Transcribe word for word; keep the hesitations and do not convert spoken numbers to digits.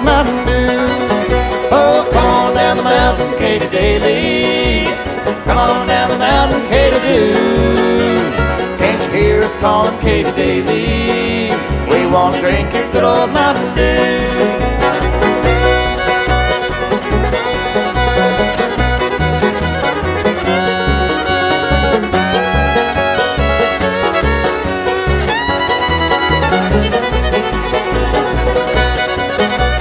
old Mountain Dew. Oh, come on down the mountain, Katy Daly. Come on down the mountain, Katy Dew. Can't you hear us calling, Katy Daly? We want to drink your good old Mountain Dew.